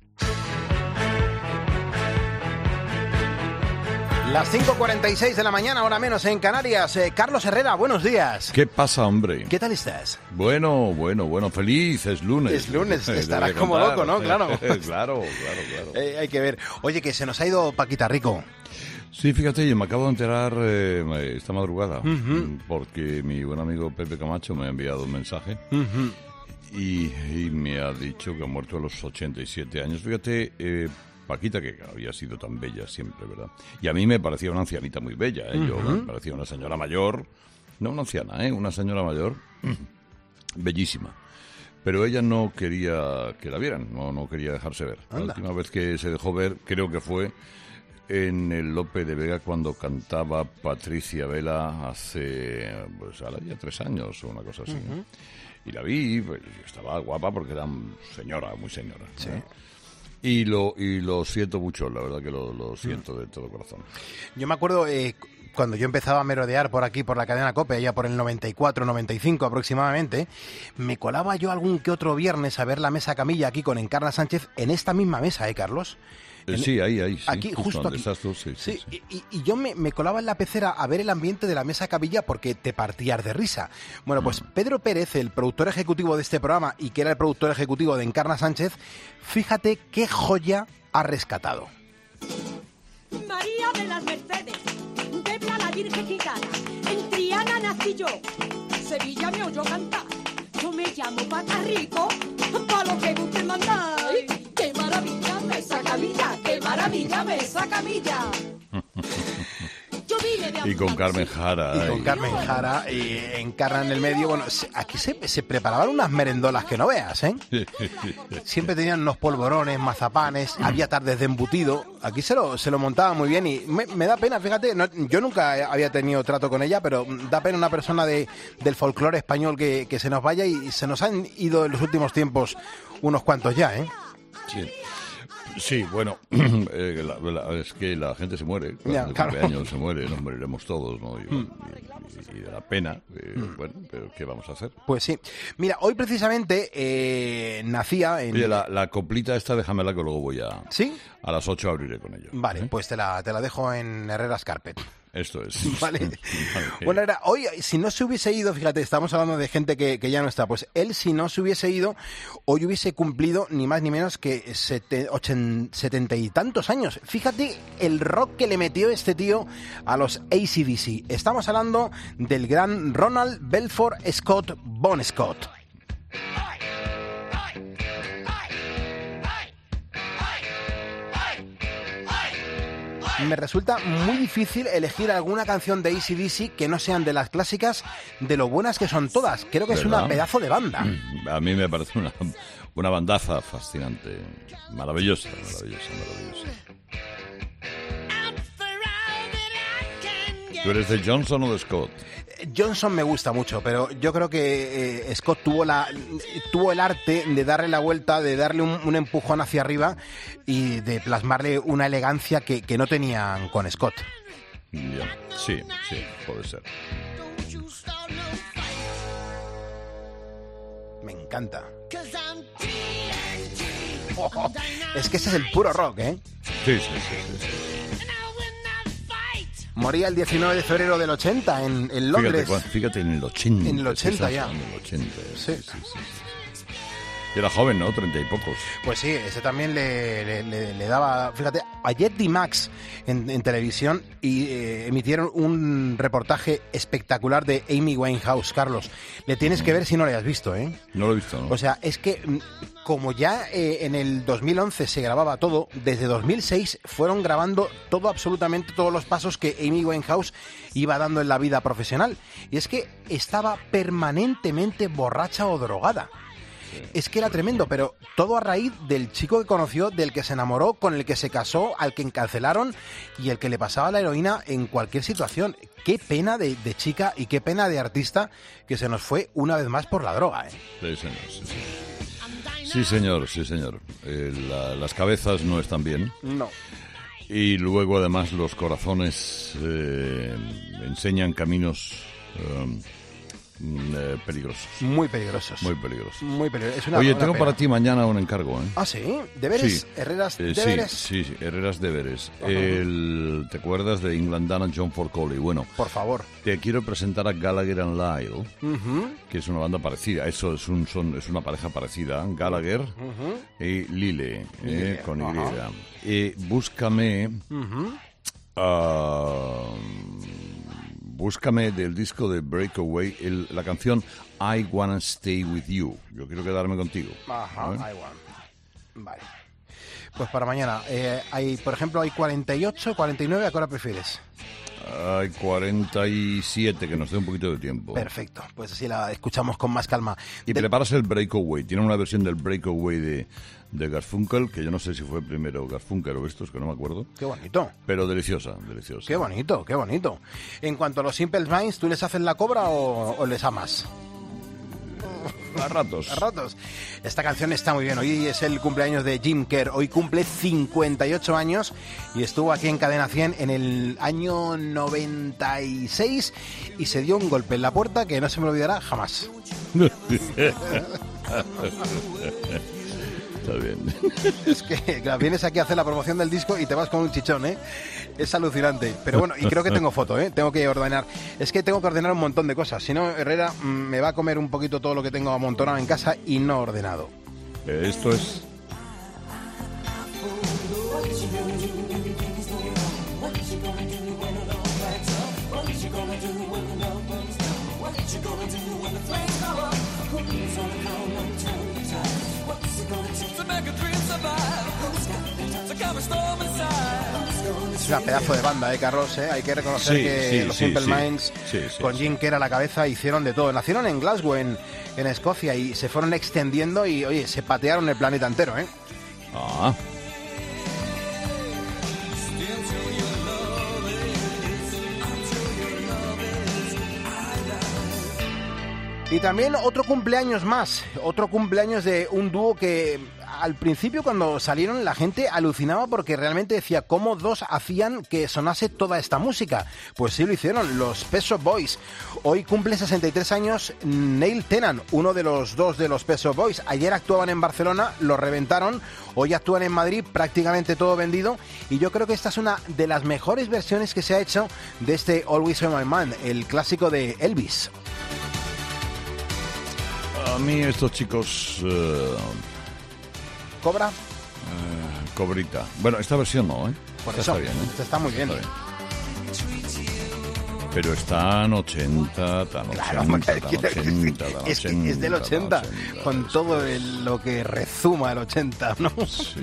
Las 5:46 de la mañana, hora menos en Canarias. Carlos Herrera, buenos días. ¿Qué pasa, hombre? ¿Qué tal estás? Bueno, feliz, es lunes. Es lunes, estarás como loco, ¿no? Claro. Claro. Hay que ver. Oye, que se nos ha ido Paquita Rico. Sí, fíjate, yo me acabo de enterar esta madrugada, porque mi buen amigo Pepe Camacho me ha enviado un mensaje y me ha dicho que ha muerto a los 87 años. Fíjate, Paquita, que había sido tan bella siempre, ¿verdad? Y a mí me parecía una ancianita muy bella, ¿eh? Yo me parecía una señora mayor, no una anciana, una señora mayor, bellísima. Pero ella no quería que la vieran, no quería dejarse ver. La última vez que se dejó ver, creo que fue en el Lope de Vega cuando cantaba Patricia Vela hace, pues ahora ya 3 años o una cosa así. Y la vi, pues estaba guapa porque era señora, muy señora. Sí. Y lo siento mucho, la verdad que lo siento de todo corazón. Yo me acuerdo cuando yo empezaba a merodear por aquí, por la cadena COPE, allá por el 94, 95 aproximadamente, me colaba yo algún que otro viernes a ver la mesa camilla aquí con Encarna Sánchez en esta misma mesa, Carlos. Sí, ahí. Sí, aquí, justo aquí. Estás tú, sí. Y yo me colaba en la pecera a ver el ambiente de la mesa camilla porque te partías de risa. Bueno, pues Pedro Pérez, el productor ejecutivo de este programa y que era el productor ejecutivo de Encarna Sánchez, fíjate qué joya ha rescatado. María de las Mercedes, Debla la Virgen Gitana, en Triana nací yo, Sevilla me oyó cantar, yo me llamo Paca Rico, pa' lo que guste mandar. ¡Qué maravilla mesa camilla! ¡Qué maravilla mesa camilla! Y con Carmen Jara. Y con Carmen Jara, y Encarna en el medio. Bueno, aquí se preparaban unas merendolas que no veas, ¿eh? Siempre tenían unos polvorones, mazapanes, había tardes de embutido. Aquí se lo montaba muy bien y me da pena, fíjate, yo nunca había tenido trato con ella, pero da pena una persona del folclore español que se nos vaya y se nos han ido en los últimos tiempos unos cuantos ya, ¿eh? Sí, bueno, es que la gente se muere, cuando cumple años se muere, nos moriremos todos, ¿no? Y de la pena, bueno, pero ¿qué vamos a hacer? Pues sí. Mira, hoy precisamente nacía en... Oye, la coplita esta déjamela que luego voy a... ¿Sí? A las 8 abriré con ella. Vale, pues te la dejo en Herrera's Carpet. Esto es. Vale. Bueno, hoy, si no se hubiese ido, fíjate, estamos hablando de gente que ya no está, pues él, si no se hubiese ido, hoy hubiese cumplido ni más ni menos que 70 y tantos años. Fíjate el rock que le metió este tío a los AC/DC. Estamos hablando del gran Ronald Belfort Scott Bon Scott. Me resulta muy difícil elegir alguna canción de AC/DC que no sean de las clásicas, de lo buenas que son todas. Creo que es una pedazo de banda. A mí me parece una bandaza fascinante, maravillosa. ¿Tú eres de Johnson o de Scott? Johnson me gusta mucho, pero yo creo que Scott tuvo el arte de darle la vuelta, de darle un empujón hacia arriba y de plasmarle una elegancia que no tenían con Scott. Ya. Sí, puede ser. Me encanta. Es que ese es el puro rock, ¿eh? Sí. Moría el 19 de febrero del 80 en Londres. Fíjate en el 80. En el 80 ya. En el 80. Sí. Era joven, ¿no? 30 y pocos. Pues sí, ese también le daba... Fíjate, ayer D-Max en televisión y emitieron un reportaje espectacular de Amy Winehouse, Carlos. Le tienes que ver si no lo hayas visto, ¿eh? No lo he visto, ¿no? O sea, es que como ya en el 2011 se grababa todo, desde 2006 fueron grabando todo, absolutamente todos los pasos que Amy Winehouse iba dando en la vida profesional. Y es que estaba permanentemente borracha o drogada. Es que era tremendo, pero todo a raíz del chico que conoció, del que se enamoró, con el que se casó, al que encarcelaron y el que le pasaba la heroína en cualquier situación. Qué pena de chica y qué pena de artista que se nos fue una vez más por la droga, ¿eh? Sí, señor, sí, señor. Sí, señor. Las cabezas no están bien. No. Y luego, además, los corazones enseñan caminos... peligrosos. Muy peligrosos. Muy peligrosos. Muy peligrosos. Oye, tengo para ti mañana un encargo, ¿eh? ¿Ah, sí? ¿Deberes? Sí. ¿Herreras deberes? Sí, Herreras deberes. ¿Te acuerdas de England Dana John Forcoli? Bueno, por favor. Te quiero presentar a Gallagher and Lyle, que es una banda parecida. Eso es una pareja parecida. Gallagher y Lyle, con Y. Búscame... Búscame del disco de Breakaway la canción I Wanna Stay With You. Yo quiero quedarme contigo. Ajá, I want. Vale. Pues para mañana. Por ejemplo, hay 48, 49. ¿A qué hora prefieres? Hay 47, que nos dé un poquito de tiempo. Perfecto. Pues así la escuchamos con más calma. Y preparas el Breakaway. Tiene una versión del Breakaway de Garfunkel, que yo no sé si fue primero Garfunkel o estos, que no me acuerdo. Qué bonito. Pero deliciosa. Qué bonito, qué bonito. En cuanto a los Simple Minds, ¿tú les haces la cobra o les amas? A ratos. A ratos. Esta canción está muy bien. Hoy es el cumpleaños de Jim Kerr. Hoy cumple 58 años y estuvo aquí en Cadena 100 en el año 96 y se dio un golpe en la puerta que no se me olvidará jamás. Está bien. Es que claro, vienes aquí a hacer la promoción del disco y te vas con un chichón, ¿eh? Es alucinante. Pero bueno, y creo que tengo foto, ¿eh? Tengo que ordenar. Es que tengo que ordenar un montón de cosas. Si no, Herrera me va a comer un poquito todo lo que tengo amontonado en casa y no ordenado. Esto es... Es una pedazo de banda, Carlos, ¿eh? Hay que reconocer que los Simple Minds, con Jim Kerr a la cabeza, hicieron de todo. Nacieron en Glasgow, en Escocia, y se fueron extendiendo y, oye, se patearon el planeta entero, ¿eh? Ah. Y también otro cumpleaños más, otro cumpleaños de un dúo que al principio cuando salieron la gente alucinaba porque realmente decía cómo dos hacían que sonase toda esta música. Pues sí lo hicieron, los Pet Shop Boys. Hoy cumple 63 años Neil Tennant, uno de los dos de los Pet Shop Boys. Ayer actuaban en Barcelona, lo reventaron, hoy actúan en Madrid, prácticamente todo vendido. Y yo creo que esta es una de las mejores versiones que se ha hecho de este Always on My Mind, el clásico de Elvis. A mí estos chicos... ¿Cobra? Cobrita. Bueno, esta versión no, ¿eh? Por eso, está bien, ¿eh? Está muy bien. Está bien. Pero están 80, tan 80, claro, tan 80, es que es del 80, con todo lo que rezuma el 80, ¿no? Sí.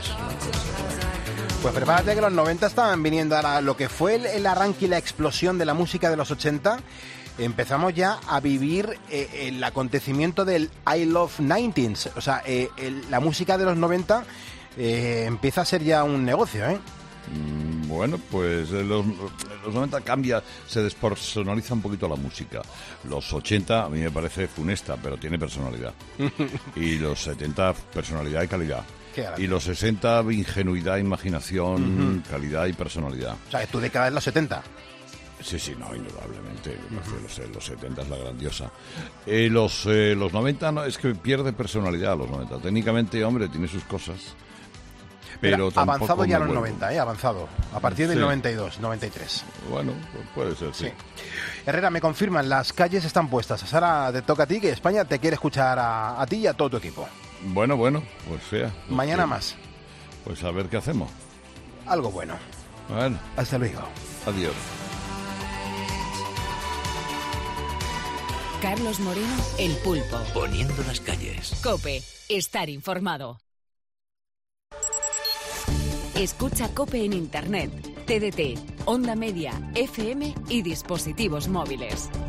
Pues prepárate que los 90 estaban viniendo ahora lo que fue el arranque y la explosión de la música de los 80. Empezamos ya a vivir el acontecimiento del I Love 90s. O sea, la música de los 90 empieza a ser ya un negocio, ¿eh? Bueno, pues los 90 cambia, se despersonaliza un poquito la música. Los 80 a mí me parece funesta, pero tiene personalidad. Y los 70, personalidad y calidad. Y los 60, ingenuidad, imaginación, calidad y personalidad. O sea, tu década es los 70. Sí, no, indudablemente. Los 70 es la grandiosa. Los 90 no, es que pierde personalidad los 90. Técnicamente, hombre, tiene sus cosas. Pero avanzado ya los 90, avanzado. A partir del 92, 93. Bueno, puede ser, sí. Herrera, me confirman, las calles están puestas. Ahora te toca a ti, que España te quiere escuchar a ti y a todo tu equipo. Bueno, pues sea. Mañana más. Pues a ver qué hacemos. Algo bueno. Bueno. Hasta luego. Adiós. Carlos Moreno, El Pulpo. Poniendo las calles. COPE. Estar informado. Escucha COPE en Internet, TDT, Onda Media, FM y dispositivos móviles.